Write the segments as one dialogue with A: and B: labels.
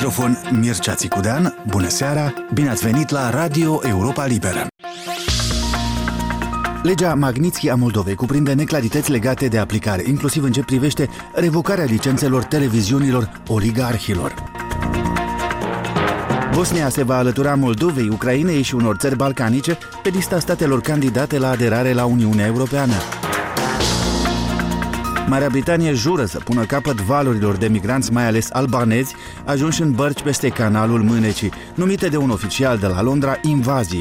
A: microfon Mircea Țicudean. Bună seara, bine ați venit la Radio Europa Liberă. Legea Magnitsky a Moldovei cuprinde neclarități legate de aplicare, inclusiv în ce privește revocarea licențelor televiziunilor oligarhilor. Bosnia se va alătura Moldovei, Ucrainei și unor țări balcanice pe lista statelor candidate la aderare la Uniunea Europeană. Marea Britanie jură să pună capăt valurilor de migranți, mai ales albanezi, ajunși în bărci peste canalul Mânecii, numite de un oficial de la Londra invazie.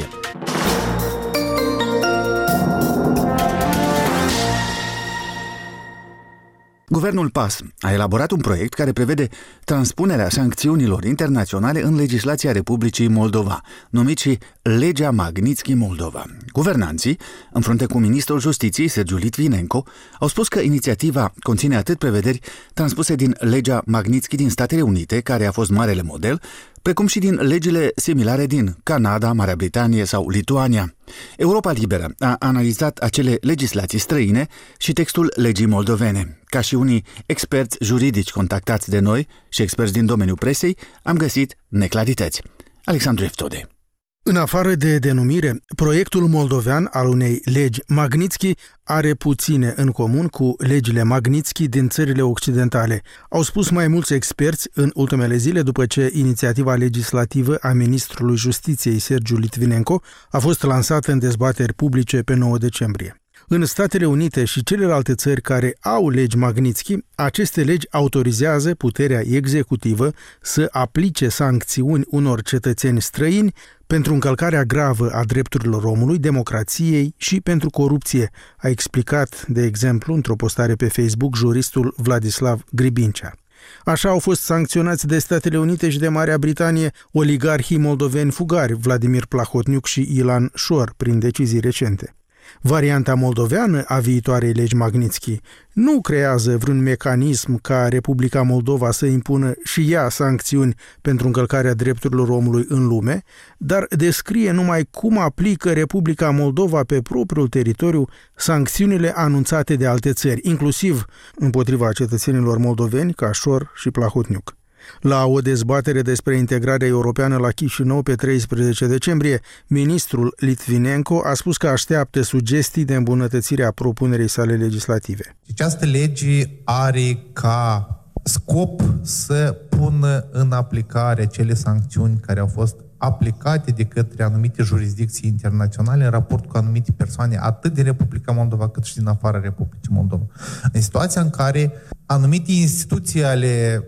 A: Guvernul PAS a elaborat un proiect care prevede transpunerea sancțiunilor internaționale în legislația Republicii Moldova, numit și Legea Magnitsky Moldova. Guvernanții, în frunte cu ministrul Justiției, Sergiu Litvinenko, au spus că inițiativa conține atât prevederi transpuse din Legea Magnitsky din Statele Unite, care a fost marele model, precum și din legile similare din Canada, Marea Britanie sau Lituania. Europa Liberă a analizat acele legislații străine și textul legii moldovene. Ca și unii experți juridici contactați de noi și experți din domeniul presei, am găsit neclarități. Alexandru Eftode.
B: În afară de denumire, proiectul moldovean al unei legi Magnitsky are puține în comun cu legile Magnitsky din țările occidentale, au spus mai mulți experți în ultimele zile după ce inițiativa legislativă a ministrului Justiției Sergiu Litvinenko a fost lansată în dezbateri publice pe 9 decembrie. În Statele Unite și celelalte țări care au legi Magnitsky, aceste legi autorizează puterea executivă să aplice sancțiuni unor cetățeni străini pentru încălcarea gravă a drepturilor omului, democrației și pentru corupție, a explicat, de exemplu, într-o postare pe Facebook, juristul Vladislav Gribincea. Așa au fost sancționați de Statele Unite și de Marea Britanie oligarhii moldoveni fugari, Vladimir Plahotniuc și Ilan Șor, prin decizii recente. Varianta moldoveană a viitoarei legi Magnitsky nu creează vreun mecanism ca Republica Moldova să impună și ea sancțiuni pentru încălcarea drepturilor omului în lume, dar descrie numai cum aplică Republica Moldova pe propriul teritoriu sancțiunile anunțate de alte țări, inclusiv împotriva cetățenilor moldoveni ca Șor și Plahotniuc. La o dezbatere despre integrarea europeană la Chișinău pe 13 decembrie, ministrul Litvinenko a spus că așteaptă sugestii de îmbunătățire a propunerii sale legislative.
C: Această lege are ca scop să pună în aplicare cele sancțiuni care au fost aplicate de către anumite jurisdicții internaționale în raport cu anumite persoane, atât din Republica Moldova cât și din afara Republicii Moldova. În situația în care anumite instituții ale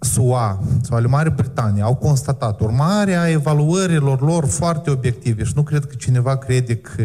C: SUA sau ale Marii Britanii au constatat urmarea evaluărilor lor foarte obiective și nu cred că cineva crede că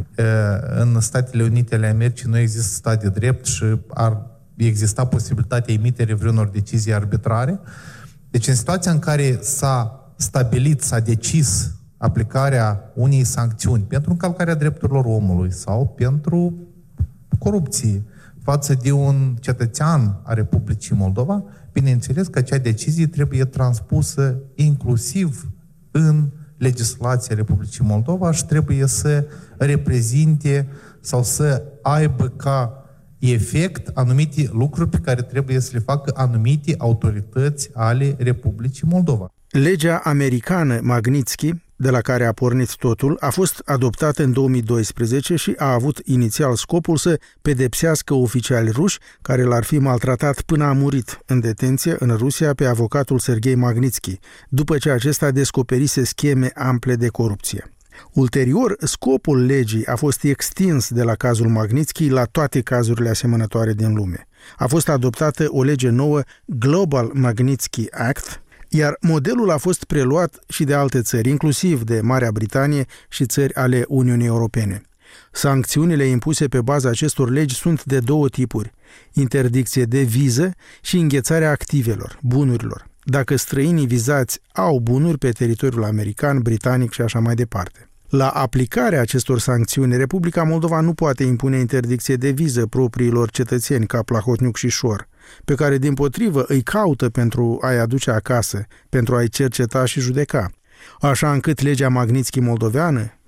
C: în Statele Unite ale Americii nu există stat de drept și ar exista posibilitatea emiterii vreunor decizii arbitrare. Deci în situația în care s-a stabilit, s-a decis aplicarea unei sancțiuni pentru încălcarea drepturilor omului sau pentru corupție față de un cetățean a Republicii Moldova, bineînțeles că acea decizie trebuie transpusă inclusiv în legislația Republicii Moldova și trebuie să reprezinte sau să aibă ca efect anumite lucruri pe care trebuie să le facă anumite autorități ale Republicii Moldova.
B: Legea americană Magnitsky, de la care a pornit totul, a fost adoptată în 2012 și a avut inițial scopul să pedepsească oficiali ruși care l-ar fi maltratat până a murit în detenție în Rusia pe avocatul Serghei Magnitsky, după ce acesta descoperise scheme ample de corupție. Ulterior, scopul legii a fost extins de la cazul Magnitsky la toate cazurile asemănătoare din lume. A fost adoptată o lege nouă, Global Magnitsky Act, iar modelul a fost preluat și de alte țări, inclusiv de Marea Britanie și țări ale Uniunii Europene. Sancțiunile impuse pe baza acestor legi sunt de două tipuri: interdicție de viză și înghețarea activelor, bunurilor, dacă străinii vizați au bunuri pe teritoriul american, britanic și așa mai departe. La aplicarea acestor sancțiuni, Republica Moldova nu poate impune interdicție de viză propriilor cetățeni ca Plahotniuc și Șor, pe care dimpotrivă îi caută pentru a-i aduce acasă, pentru a-i cerceta și judeca. Așa încât legea Magnitsky moldoveană,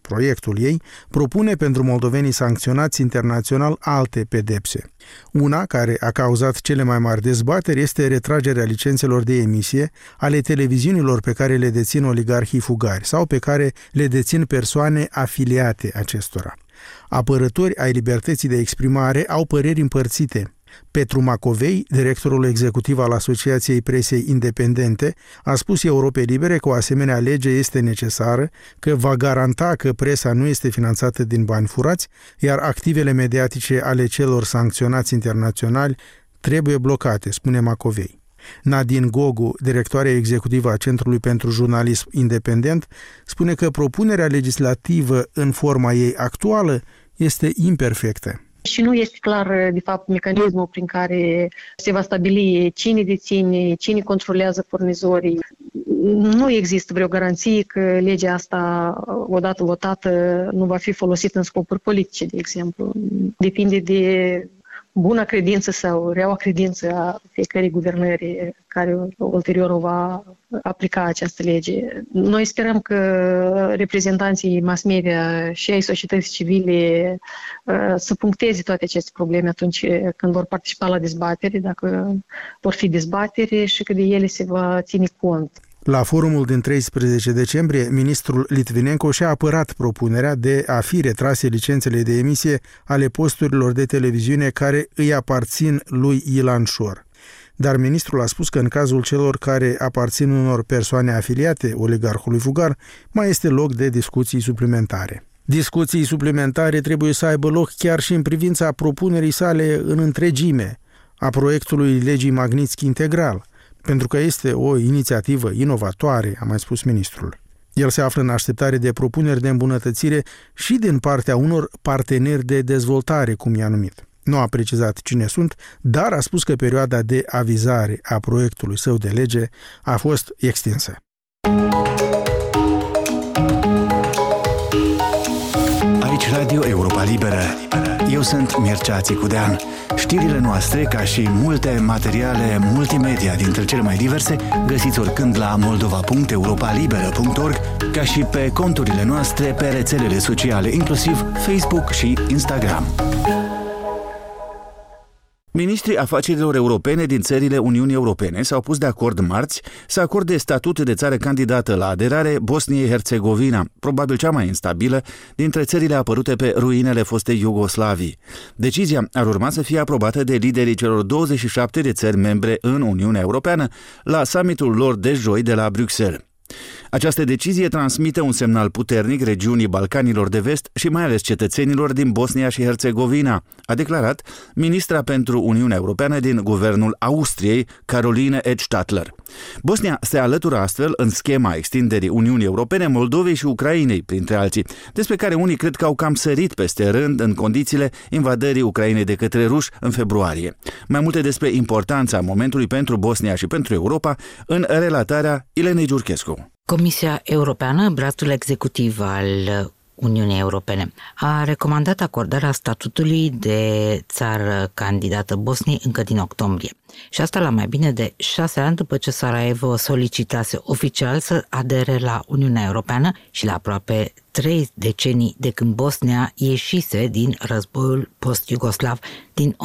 B: proiectul ei, propune pentru moldovenii sancționați internațional alte pedepse. Una care a cauzat cele mai mari dezbateri este retragerea licențelor de emisie ale televiziunilor pe care le dețin oligarhii fugari sau pe care le dețin persoane afiliate acestora. Apărători ai libertății de exprimare au păreri împărțite. Petru Macovei, directorul executiv al Asociației Presei Independente, a spus Europei Libere că o asemenea lege este necesară, că va garanta că presa nu este finanțată din bani furați, iar activele mediatice ale celor sancționați internaționali trebuie blocate, spune Macovei. Nadine Gogu, directoarea executivă a Centrului pentru Jurnalism Independent, spune că propunerea legislativă în forma ei actuală este imperfectă.
D: Și nu este clar, de fapt, mecanismul prin care se va stabili cine deține, cine controlează furnizorii. Nu există vreo garanție că legea asta, odată votată, nu va fi folosită în scopuri politice, de exemplu. Depinde de buna credință sau reaua credință a fiecărei guvernări care ulterior o va aplica această lege. Noi sperăm că reprezentanții mass media și ai societății civile să puncteze toate aceste probleme atunci când vor participa la dezbatere, dacă vor fi dezbatere și că de ele se va ține cont.
B: La forumul din 13 decembrie, ministrul Litvinenko și-a apărat propunerea de a fi retrase licențele de emisie ale posturilor de televiziune care îi aparțin lui Ilan Șor. Dar ministrul a spus că în cazul celor care aparțin unor persoane afiliate oligarhului fugar, mai este loc de discuții suplimentare. Discuții suplimentare trebuie să aibă loc chiar și în privința propunerii sale în întregime, a proiectului legii Magnitsky integral, pentru că este o inițiativă inovatoare, a mai spus ministrul. El se află în așteptare de propuneri de îmbunătățire și din partea unor parteneri de dezvoltare, cum i-a numit. Nu a precizat cine sunt, dar a spus că perioada de avizare a proiectului său de lege a fost extinsă.
A: Aici Radio Europa Liberă. Eu sunt Mircea Țicudean. Știrile noastre, ca și multe materiale multimedia dintre cele mai diverse, găsiți oricând la moldova.europalibera.org, ca și pe conturile noastre pe rețelele sociale, inclusiv Facebook și Instagram. Ministrii afacerilor europene din țările Uniunii Europene s-au pus de acord marți să acorde statut de țară candidată la aderare Bosniei-Herțegovina, probabil cea mai instabilă dintre țările apărute pe ruinele fostei Iugoslavii. Decizia ar urma să fie aprobată de liderii celor 27 de țări membre în Uniunea Europeană la summitul lor de joi de la Bruxelles. Această decizie transmite un semnal puternic regiunii Balcanilor de Vest și mai ales cetățenilor din Bosnia și Herțegovina, a declarat ministra pentru Uniunea Europeană din guvernul Austriei, Caroline Edstadler. Bosnia se alătură astfel în schema extinderii Uniunii Europene Moldovei și Ucrainei, printre alții, despre care unii cred că au cam sărit peste rând în condițiile invadării Ucrainei de către ruși în februarie. Mai multe despre importanța momentului pentru Bosnia și pentru Europa în relatarea Ilenei Giurchescu.
E: Comisia Europeană, brațul executiv al Uniunii Europene, a recomandat acordarea statutului de țară candidată Bosniei încă din octombrie. Și asta la mai bine de 6 ani după ce Sarajevo solicitase oficial să adere la Uniunea Europeană și la aproape 3 decenii de când Bosnia ieșise din războiul post-iugoslav din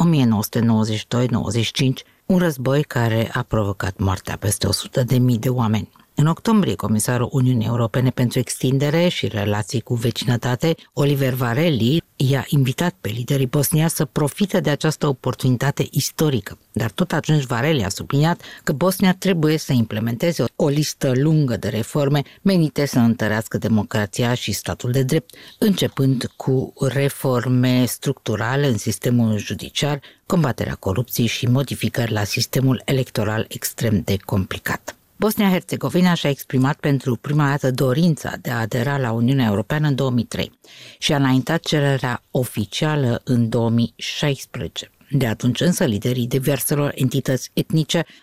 E: 1992-95, un război care a provocat moartea peste 100.000 de oameni. În octombrie, comisarul Uniunii Europene pentru extindere și relații cu vecinătate, Oliver Varhelyi, i-a invitat pe liderii bosniaci să profite de această oportunitate istorică. Dar tot atunci Varhelyi a subliniat că Bosnia trebuie să implementeze o listă lungă de reforme menite să întărească democrația și statul de drept, începând cu reforme structurale în sistemul judiciar, combaterea corupției și modificări la sistemul electoral extrem de complicat. Bosnia-Herțegovina și-a exprimat pentru prima dată dorința de a adera la Uniunea Europeană în 2003 și a înaintat cererea oficială în 2016. De atunci însă liderii diverselor entități etnice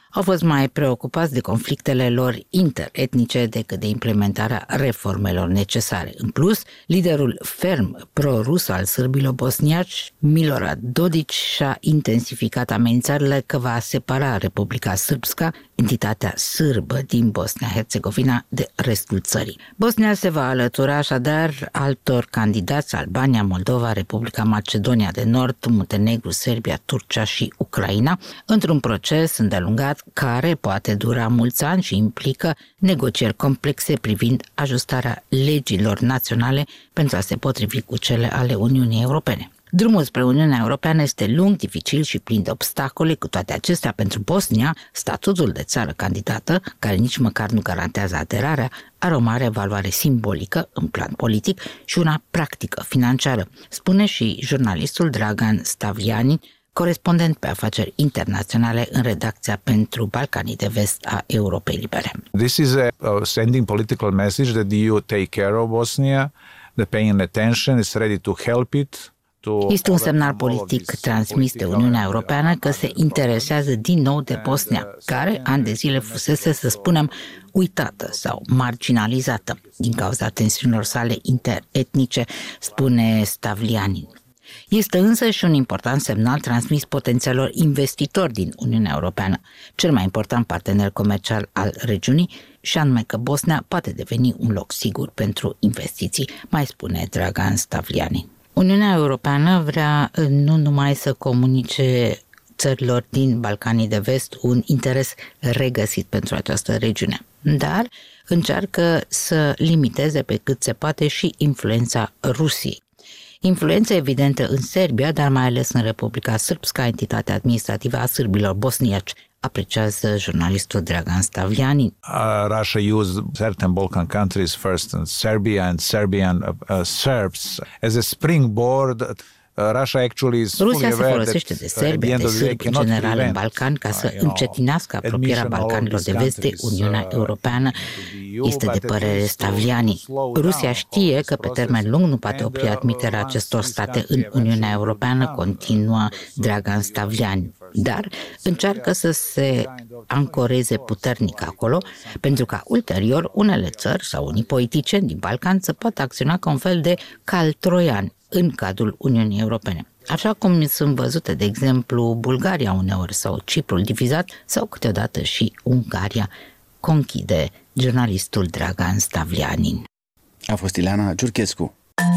E: au fost mai preocupați de conflictele lor interetnice decât de implementarea reformelor necesare. În plus, liderul ferm pro-rus al sârbilor bosniaci, Milorad Dodik, și-a intensificat amenințările că va separa Republica Srpska, entitatea sârbă din Bosnia-Herzegovina, de restul țării. Bosnia se va alătura așadar altor candidați: Albania, Moldova, Republica Macedonia de Nord, Muntenegru, Serbia, Turcia și Ucraina, într-un proces îndelungat care poate dura mulți ani și implică negocieri complexe privind ajustarea legilor naționale pentru a se potrivi cu cele ale Uniunii Europene. Drumul spre Uniunea Europeană este lung, dificil și plin de obstacole. Cu toate acestea, pentru Bosnia, statutul de țară candidată, care nici măcar nu garantează aderarea, are o mare valoare simbolică în plan politic și una practică, financiară, spune și jurnalistul Dragan Stavljani, corespondent pe afaceri internaționale în redacția pentru Balcanii de Vest a Europei Libere.
F: This is a sending political message that the EU take care of Bosnia, the paying attention, is ready to help it.
E: Este un semnal politic transmis de Uniunea Europeană că se interesează din nou de Bosnia, care ani de zile fusese, să spunem, uitată sau marginalizată din cauza tensiunilor sale interetnice, spune Stavljani. Este însă și un important semnal transmis potențialor investitori din Uniunea Europeană, cel mai important partener comercial al regiunii, și anume că Bosnia poate deveni un loc sigur pentru investiții, mai spune Dragan Stavljani. Uniunea Europeană vrea nu numai să comunice țărilor din Balcanii de Vest un interes regăsit pentru această regiune, dar încearcă să limiteze pe cât se poate și influența Rusiei. Influență evidentă în Serbia, dar mai ales în Republica Srpska, entitatea administrativă a sârbilor bosniaci, apreciază jurnalistul Dragan Stavljani.
F: Russia used certain Balkan countries first, and Serbia and Serbian Serbs as a springboard.
E: Rusia se folosește de Serbia, de sârbi în general în Balcan, ca să încetinească apropierea Balcanilor de Vest de Uniunea Europeană, este de părere Stavljani. Rusia știe că pe termen lung nu poate opri admiterea acestor state în Uniunea Europeană, continuă Dragan Stavljani, dar încearcă să se ancoreze puternic acolo, pentru ca ulterior unele țări sau unii politicieni din Balcan să poată acționa ca un fel de cal troian în cadrul Uniunii Europene. Așa cum sunt văzute, de exemplu, Bulgaria uneori sau Ciprul divizat sau câteodată și Ungaria, conchide jurnalistul Dragan Stavljani.
A: A fost Ileana Ciurchescu.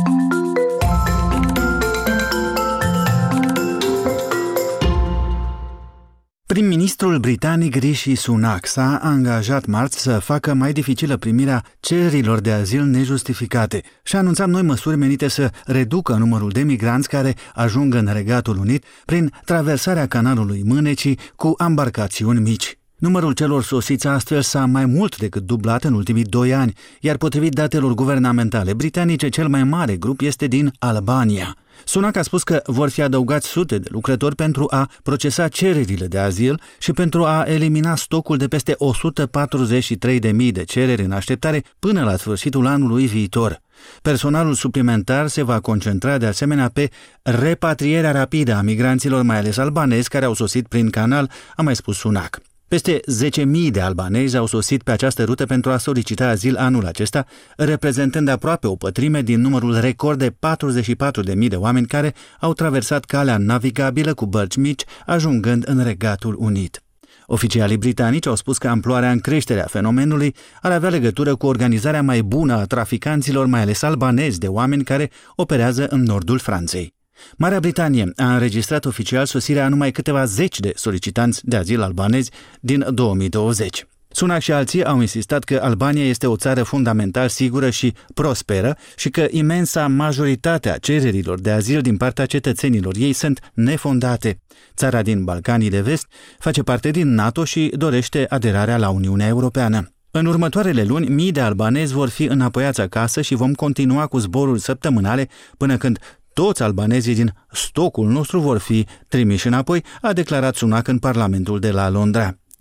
A: Prim-ministrul britanic Rishi Sunak s-a angajat marți să facă mai dificilă primirea cererilor de azil nejustificate și a anunțat noi măsuri menite să reducă numărul de migranți care ajung în Regatul Unit prin traversarea canalului Mânecii cu ambarcațiuni mici. Numărul celor sosiți astfel s-a mai mult decât dublat în ultimii 2 ani, iar potrivit datelor guvernamentale britanice, cel mai mare grup este din Albania. Sunak a spus că vor fi adăugați sute de lucrători pentru a procesa cererile de azil și pentru a elimina stocul de peste 143.000 de cereri în așteptare până la sfârșitul anului viitor. Personalul suplimentar se va concentra de asemenea pe repatrierea rapidă a migranților, mai ales albanezi, care au sosit prin canal, a mai spus Sunak. Peste 10.000 de albanezi au sosit pe această rută pentru a solicita azil anul acesta, reprezentând aproape o pătrime din numărul record de 44.000 de oameni care au traversat calea navigabilă cu bărci mici, ajungând în Regatul Unit. Oficialii britanici au spus că amploarea în creștere a fenomenului ar avea legătură cu organizarea mai bună a traficanților, mai ales albanezi, de oameni care operează în nordul Franței. Marea Britanie a înregistrat oficial sosirea a numai câteva zeci de solicitanți de azil albanezi din 2020. Sunak și alții au insistat că Albania este o țară fundamental sigură și prosperă și că imensa majoritate a cererilor de azil din partea cetățenilor ei sunt nefondate. Țara din Balcanii de Vest face parte din NATO și dorește aderarea la Uniunea Europeană. În următoarele luni, mii de albanezi vor fi înapoiați acasă și vom continua cu zboruri săptămânale până când toți albanezii din stocul nostru vor fi trimiși înapoi, a declarat Sunak în Parlamentul de la Londra.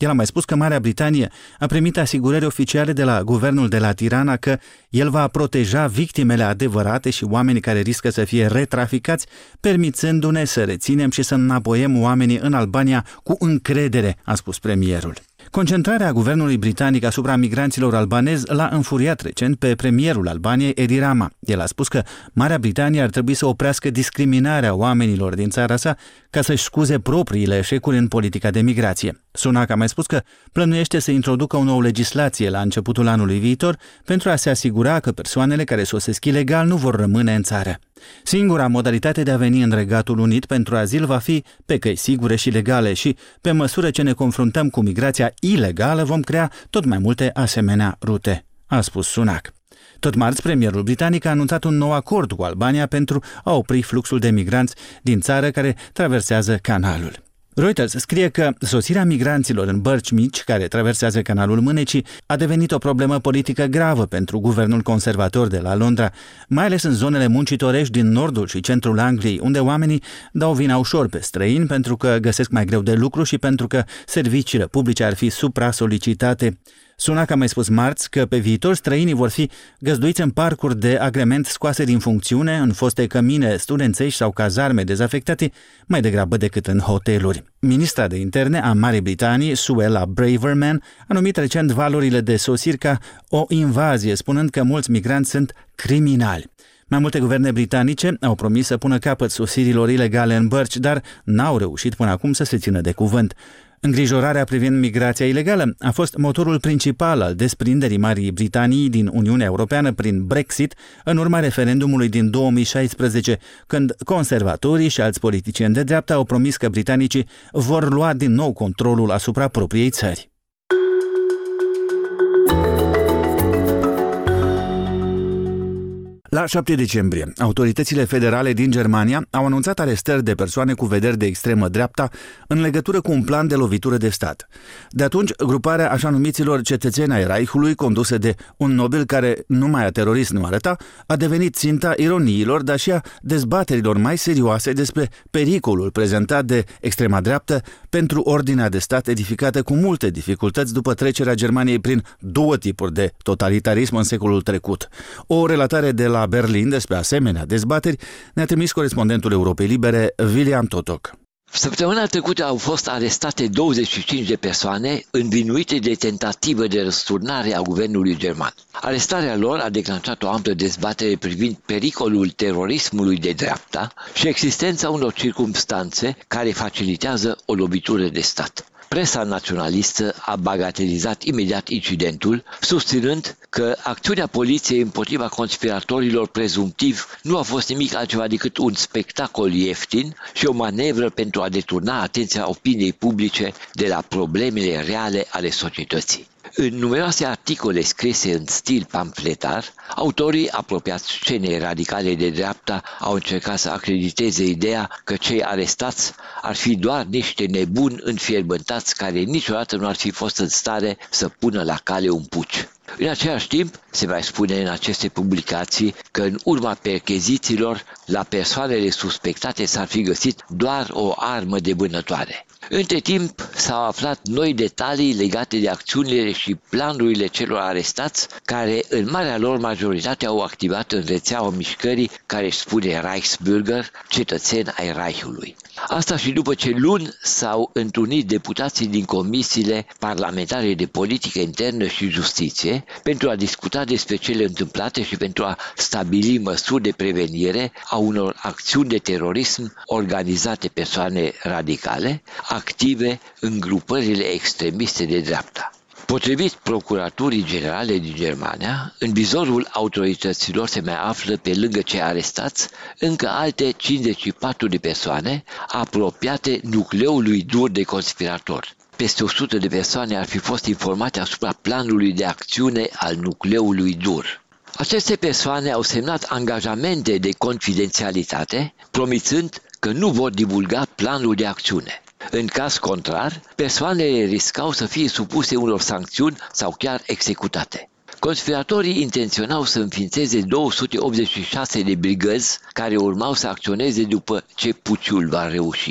A: El a mai spus că Marea Britanie a primit asigurări oficiale de la guvernul de la Tirana că el va proteja victimele adevărate și oamenii care riscă să fie retraficați, permițându-ne să reținem și să înapoiem oamenii în Albania cu încredere, a spus premierul. Concentrarea guvernului britanic asupra migranților albanezi l-a înfuriat recent pe premierul Albaniei, Edi Rama. El a spus că Marea Britanie ar trebui să oprească discriminarea oamenilor din țara sa ca să-și scuze propriile eșecuri în politica de migrație. Sunak a mai spus că plănuiește să introducă o nouă legislație la începutul anului viitor pentru a se asigura că persoanele care sosesc ilegal nu vor rămâne în țară. Singura modalitate de a veni în Regatul Unit pentru azil va fi pe căi sigure și legale și, pe măsură ce ne confruntăm cu migrația ilegală, vom crea tot mai multe asemenea rute, a spus Sunak. Tot marți, premierul britanic a anunțat un nou acord cu Albania pentru a opri fluxul de migranți din țară care traversează canalul. Reuters scrie că sosirea migranților în bărci mici care traversează canalul Mânecii a devenit o problemă politică gravă pentru guvernul conservator de la Londra, mai ales în zonele muncitorești din nordul și centrul Angliei, unde oamenii dau vina ușor pe străini pentru că găsesc mai greu de lucru și pentru că serviciile publice ar fi supra-solicitate. Sunak a mai spus marți că pe viitor străinii vor fi găzduiți în parcuri de agrement scoase din funcțiune, în foste cămine studențești sau cazarme dezafectate, mai degrabă decât în hoteluri. Ministra de interne a Marii Britanii, Suella Braverman, a numit recent valurile de sosiri ca o invazie, spunând că mulți migranți sunt criminali. Mai multe guverne britanice au promis să pună capăt sosirilor ilegale în bărci, dar n-au reușit până acum să se țină de cuvânt. Îngrijorarea privind migrația ilegală a fost motorul principal al desprinderii Marii Britanii din Uniunea Europeană prin Brexit în urma referendumului din 2016, când conservatorii și alți politicieni de dreapta au promis că britanicii vor lua din nou controlul asupra propriei țări. La 7 decembrie, autoritățile federale din Germania au anunțat arestări de persoane cu vederi de extremă dreapta în legătură cu un plan de lovitură de stat. De atunci, gruparea așa numiților cetățeni ai Reichului, condusă de un nobil care numai a terorist nu arăta, a devenit ținta ironiilor, dar și a dezbaterilor mai serioase despre pericolul prezentat de extrema dreaptă pentru ordinea de stat edificată cu multe dificultăți după trecerea Germaniei prin două tipuri de totalitarism în secolul trecut. O relatare de la Berlin despre asemenea dezbateri ne-a trimis corespondentul Europei Libere, William Totok.
G: Săptămâna trecută au fost arestate 25 de persoane învinuite de tentativă de răsturnare a guvernului german. Arestarea lor a declanșat o amplă dezbatere privind pericolul terorismului de dreapta și existența unor circumstanțe care facilitează o lovitură de stat. Presa naționalistă a bagatelizat imediat incidentul, susținând că acțiunea poliției împotriva conspiratorilor prezumtivi nu a fost nimic altceva decât un spectacol ieftin și o manevră pentru a deturna atenția opiniei publice de la problemele reale ale societății. În numeroase articole scrise în stil pamfletar, autorii apropiați scenei radicale de dreapta au încercat să acrediteze ideea că cei arestați ar fi doar niște nebuni înfierbântați care niciodată nu ar fi fost în stare să pună la cale un puci. În același timp, se mai spune în aceste publicații că în urma perchezițiilor, la persoanele suspectate s-ar fi găsit doar o armă de vânătoare. Între timp, s-au aflat noi detalii legate de acțiunile și planurile celor arestați, care în marea lor majoritate au activat în rețeaua mișcării care își spune Reichsbürger, cetățeni ai Reichului. Asta și după ce luni s-au întrunit deputații din comisiile parlamentare de politică internă și justiție pentru a discuta despre cele întâmplate și pentru a stabili măsuri de prevenire a unor acțiuni de terorism organizate persoane radicale, active în grupările extremiste de dreapta. Potrivit Procuraturii Generale din Germania, în vizorul autorităților se mai află, pe lângă cei arestați, încă alte 54 de persoane apropiate nucleului dur de conspiratori. Peste 100 de persoane ar fi fost informate asupra planului de acțiune al nucleului dur. Aceste persoane au semnat angajamente de confidențialitate, promițând că nu vor divulga planul de acțiune. În caz contrar, persoanele riscau să fie supuse unor sancțiuni sau chiar executate. Conspiratorii intenționau să înființeze 286 de brigăzi care urmau să acționeze după ce puciul va reuși.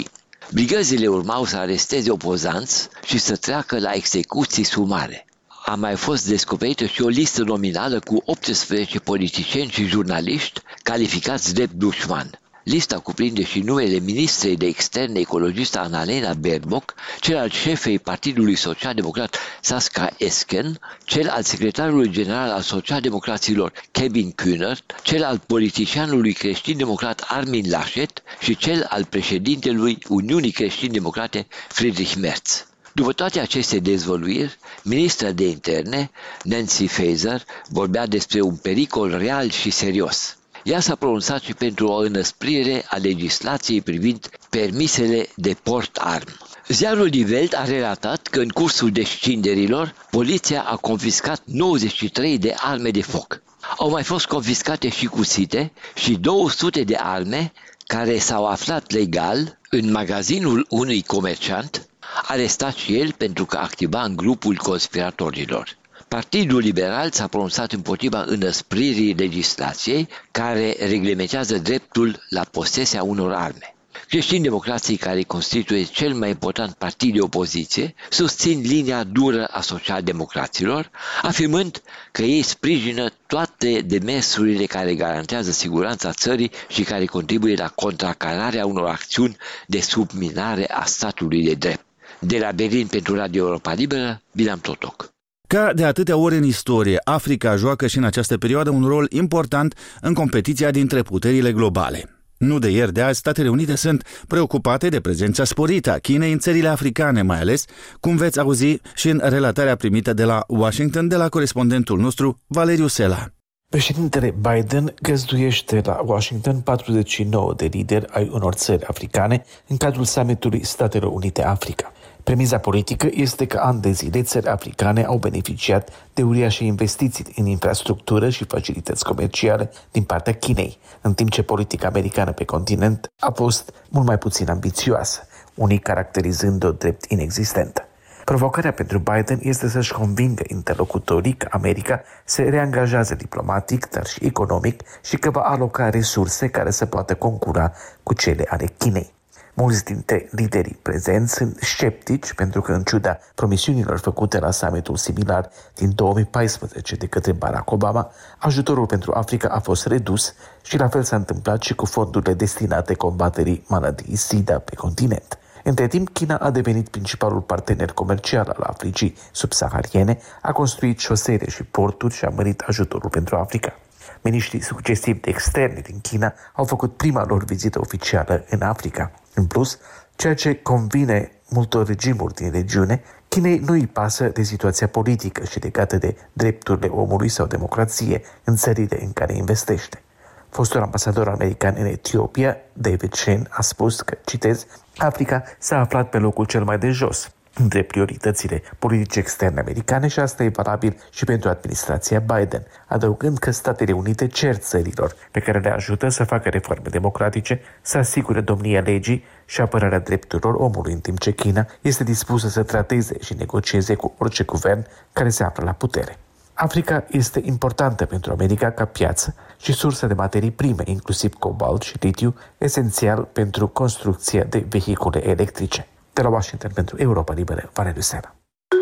G: Brigăzile urmau să aresteze opozanți și să treacă la execuții sumare. A mai fost descoperită și o listă nominală cu 18 politicieni și jurnaliști calificați drept dușman. Lista cuprinde și numele ministrei de externe ecologista Annalena Baerbock, cel al șefei Partidului Social-Democrat Saskia Esken, cel al secretarului general al Social-Democraților Kevin Kühnert, cel al politicianului creștin-democrat Armin Laschet și cel al președintelui Uniunii Creștin-Democrate Friedrich Merz. După toate aceste dezvăluiri, ministra de interne, Nancy Faeser, vorbea despre un pericol real și serios. Ea s-a pronunțat și pentru o înăsprire a legislației privind permisele de port-arm. Ziarul Die Welt a relatat că în cursul descinderilor, poliția a confiscat 93 de arme de foc. Au mai fost confiscate și cuțite și 200 de arme care s-au aflat legal în magazinul unui comerciant, arestat și el pentru că activa în grupul conspiratorilor. Partidul Liberal s-a pronunțat împotriva înăspririi legislației care reglementează dreptul la posesia unor arme. Creștin-democrații, care constituie cel mai important partid de opoziție, susțin linia dură a social-democraților, afirmând că ei sprijină toate demersurile care garantează siguranța țării și care contribuie la contracararea unor acțiuni de subminare a statului de drept. De la Berlin pentru Radio Europa Liberă, Bilam Totoc.
A: Ca de atâtea ori în istorie, Africa joacă și în această perioadă un rol important în competiția dintre puterile globale. Nu de ieri de azi, Statele Unite sunt preocupate de prezența sporită a Chinei în țările africane, mai ales, cum veți auzi și în relatarea primită de la Washington de la corespondentul nostru, Valeriu Sela.
H: Președintele Biden găzduiește la Washington 49 de lideri ai unor țări africane în cadrul summitului Statelor Unite Africa. Premiza politică este că ani de zile țări africane au beneficiat de uriașe investiții în infrastructură și facilități comerciale din partea Chinei, în timp ce politica americană pe continent a fost mult mai puțin ambițioasă, unii caracterizând-o drept inexistentă. Provocarea pentru Biden este să-și convingă interlocutorii că America se reangajează diplomatic, dar și economic și că va aloca resurse care să poată concura cu cele ale Chinei. Mulți dintre liderii prezenți sunt sceptici pentru că, în ciuda promisiunilor făcute la summitul similar din 2014 de către Barack Obama, ajutorul pentru Africa a fost redus și la fel s-a întâmplat și cu fondurile destinate combaterii maladiei SIDA pe continent. Între timp, China a devenit principalul partener comercial al Africii subsahariene, a construit șosele și porturi și a mărit ajutorul pentru Africa. Miniștrii succesivi de externe din China au făcut prima lor vizită oficială în Africa. În plus, ceea ce convine multor regimuri din regiune, Chinei nu îi pasă de situația politică și legată de drepturile omului sau democrație în țările în care investește. Fostul ambasador american în Etiopia, David Shane, a spus că, citez, Africa s-a aflat pe locul cel mai de jos între prioritățile politice externe americane și asta e valabil și pentru administrația Biden, adăugând că Statele Unite cer țărilor pe care le ajută să facă reforme democratice, să asigure domnia legii și apărarea drepturilor omului, în timp ce China este dispusă să trateze și negocieze cu orice guvern care se află la putere. Africa este importantă pentru America ca piață și sursă de materii prime, inclusiv cobalt și litiu, esențial pentru construcția de vehicule electrice. De la Washington pentru Europa Liberă, Valeriu Sela.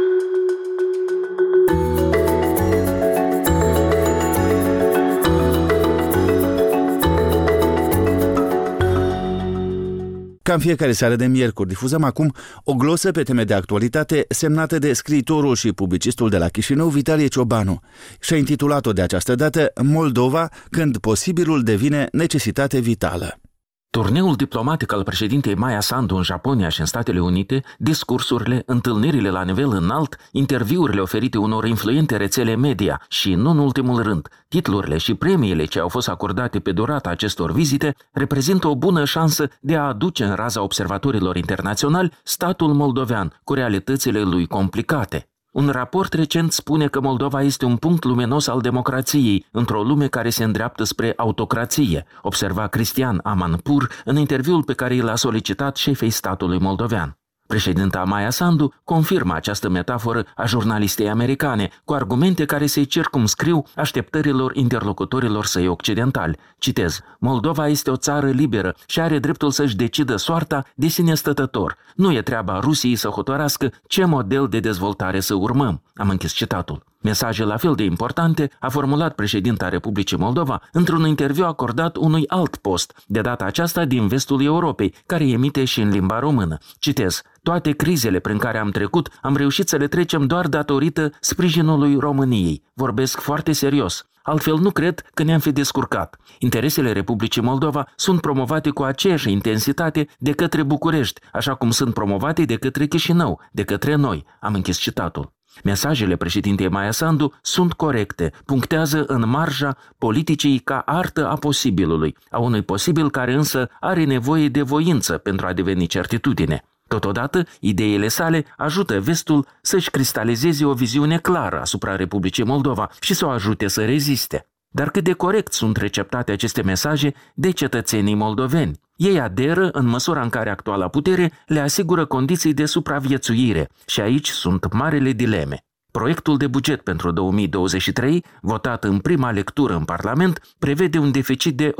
A: Ca în fiecare seară de miercuri, difuzăm acum o glosă pe teme de actualitate semnată de scriitorul și publicistul de la Chișinău, Vitalie Ciobanu, și-a intitulat-o de această dată Moldova, când posibilul devine necesitate vitală.
I: Turneul diplomatic al președintei Maia Sandu în Japonia și în Statele Unite, discursurile, întâlnirile la nivel înalt, interviurile oferite unor influente rețele media și, nu în ultimul rând, titlurile și premiile ce au fost acordate pe durata acestor vizite reprezintă o bună șansă de a aduce în raza observatorilor internaționali statul moldovean cu realitățile lui complicate. Un raport recent spune că Moldova este un punct luminos al democrației într-o lume care se îndreaptă spre autocrație, observa Cristian Amanpour în interviul pe care l-a solicitat șefei statului moldovean. Președinta Maia Sandu confirmă această metaforă a jurnalistei americane, cu argumente care se circumscriu așteptărilor interlocutorilor săi occidentali. Citez: Moldova este o țară liberă și are dreptul să-și decidă soarta de sine stătător. Nu e treaba Rusiei să hotărască ce model de dezvoltare să urmăm. Am închis citatul. Mesaje la fel de importante a formulat președinta Republicii Moldova într-un interviu acordat unui alt post, de data aceasta din vestul Europei, care emite și în limba română. Citez: toate crizele prin care am trecut, am reușit să le trecem doar datorită sprijinului României. Vorbesc foarte serios. Altfel nu cred că ne-am fi descurcat. Interesele Republicii Moldova sunt promovate cu aceeași intensitate de către București, așa cum sunt promovate de către Chișinău, de către noi. Am închis citatul. Mesajele președintei Maia Sandu sunt corecte, punctează în marja politicii ca artă a posibilului, a unui posibil care însă are nevoie de voință pentru a deveni certitudine. Totodată, ideile sale ajută vestul să-și cristalizeze o viziune clară asupra Republicii Moldova și să o ajute să reziste. Dar cât de corect sunt receptate aceste mesaje de cetățenii moldoveni? Ei aderă în măsura în care actuala putere le asigură condiții de supraviețuire și aici sunt marele dileme. Proiectul de buget pentru 2023, votat în prima lectură în Parlament, prevede un deficit de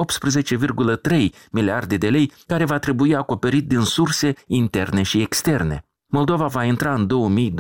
I: 18,3 miliarde de lei care va trebui acoperit din surse interne și externe. Moldova va intra în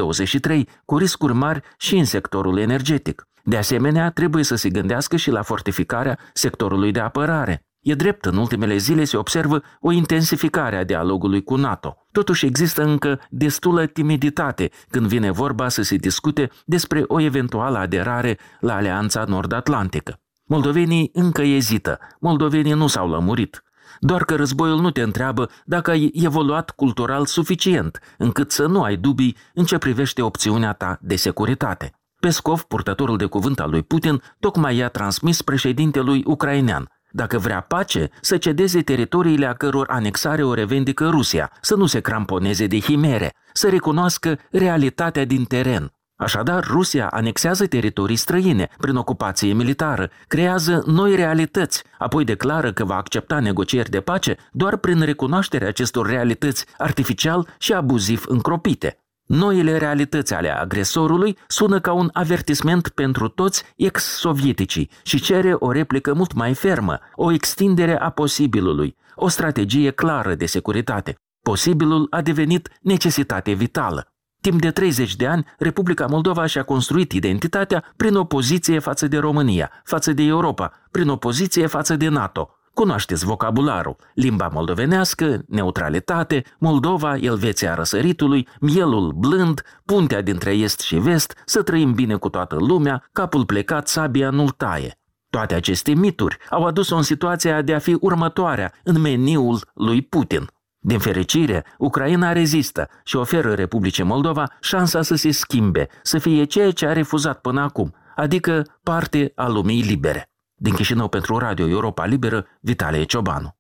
I: 2023 cu riscuri mari și în sectorul energetic. De asemenea, trebuie să se gândească și la fortificarea sectorului de apărare. E drept, în ultimele zile se observă o intensificare a dialogului cu NATO. Totuși există încă destulă timiditate când vine vorba să se discute despre o eventuală aderare la Alianța Nord-Atlantică. Moldovenii încă ezită, moldovenii nu s-au lămurit. Doar că războiul nu te întreabă dacă ai evoluat cultural suficient, încât să nu ai dubii în ce privește opțiunea ta de securitate. Peskov, purtătorul de cuvânt al lui Putin, tocmai i-a transmis președintelui ucrainean: dacă vrea pace, să cedeze teritoriile a căror anexare o revendică Rusia, să nu se cramponeze de chimere, să recunoască realitatea din teren. Așadar, Rusia anexează teritorii străine prin ocupație militară, creează noi realități, apoi declară că va accepta negocieri de pace doar prin recunoașterea acestor realități artificial și abuziv încropite. Noile realități ale agresorului sună ca un avertisment pentru toți ex-sovieticii și cere o replică mult mai fermă, o extindere a posibilului, o strategie clară de securitate. Posibilul a devenit necesitate vitală. Timp de 30 de ani, Republica Moldova și-a construit identitatea prin opoziție față de România, față de Europa, prin opoziție față de NATO. Cunoașteți vocabularul: limba moldovenească, neutralitate, Moldova, Elveția răsăritului, mielul blând, puntea dintre est și vest, să trăim bine cu toată lumea, capul plecat, sabia nu-l taie. Toate aceste mituri au adus-o în situația de a fi următoarea în meniul lui Putin. Din fericire, Ucraina rezistă și oferă Republicii Moldova șansa să se schimbe, să fie ceea ce a refuzat până acum, adică parte a lumii libere. Din Chișinău pentru Radio Europa Liberă, Vitalie Ciobanu.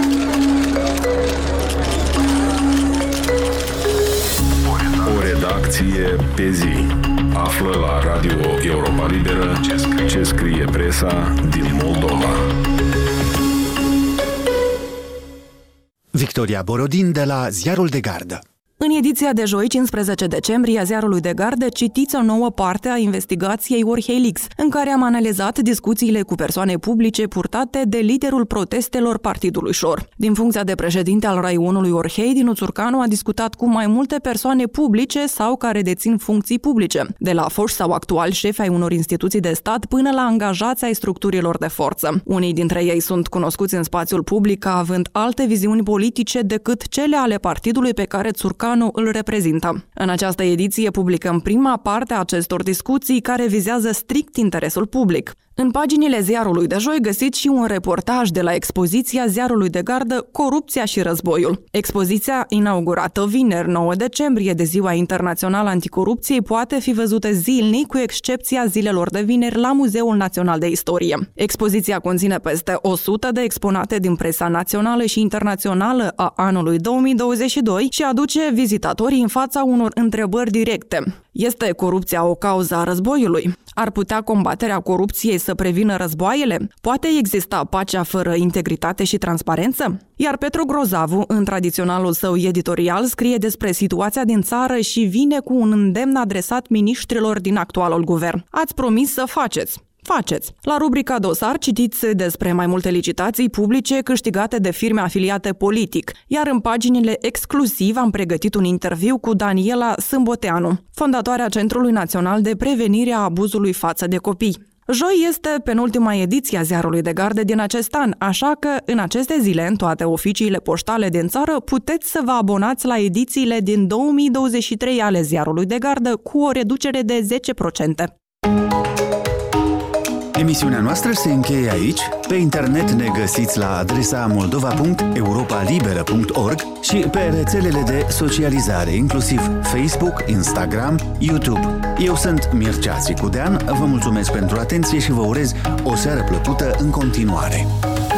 J: O redacție pe zi. Află la Radio Europa Liberă ce scrie presa din Moldova.
A: Victoria Borodin de la Ziarul de Gardă.
K: În ediția de joi, 15 decembrie, a Ziarului de Gardă, citiți o nouă parte a investigației Orhei Lix, în care am analizat discuțiile cu persoane publice purtate de liderul protestelor Partidului Șor. Din funcția de președinte al raionului Orhei, Dinu Țurcanu a discutat cu mai multe persoane publice sau care dețin funcții publice, de la foști sau actuali șefi ai unor instituții de stat până la angajați ai structurilor de forță. Unii dintre ei sunt cunoscuți în spațiul public ca având alte viziuni politice decât cele ale partidului pe care Țurcanu îl reprezintă. În această ediție publicăm prima parte a acestor discuții care vizează strict interesul public. În paginile Ziarului de joi găsiți și un reportaj de la expoziția Ziarului de Gardă Corupția și războiul. Expoziția, inaugurată vineri 9 decembrie de Ziua Internațională Anticorupției, poate fi văzută zilnic, cu excepția zilelor de vineri, la Muzeul Național de Istorie. Expoziția conține peste 100 de exponate din presa națională și internațională a anului 2022 și aduce vizitatorii în fața unor întrebări directe. Este corupția o cauză a războiului? Ar putea combaterea corupției să prevină războaiele? Poate exista pacea fără integritate și transparență? Iar Petru Grozavu, în tradiționalul său editorial, scrie despre situația din țară și vine cu un îndemn adresat miniștrilor din actualul guvern. Ați promis să faceți. Faceți! La rubrica Dosar citiți despre mai multe licitații publice câștigate de firme afiliate politic, iar în paginile exclusiv am pregătit un interviu cu Daniela Sâmboteanu, fondatoarea Centrului Național de Prevenire a Abuzului față de copii. Joi este penultima ediție a Ziarului de Gardă din acest an, așa că în aceste zile, în toate oficiile poștale din țară, puteți să vă abonați la edițiile din 2023 ale Ziarului de Gardă cu o reducere de 10%.
A: Emisiunea noastră se încheie aici. Pe internet ne găsiți la adresa moldova.europalibera.org și pe rețelele de socializare, inclusiv Facebook, Instagram, YouTube. Eu sunt Mircea Țicudean, vă mulțumesc pentru atenție și vă urez o seară plăcută în continuare.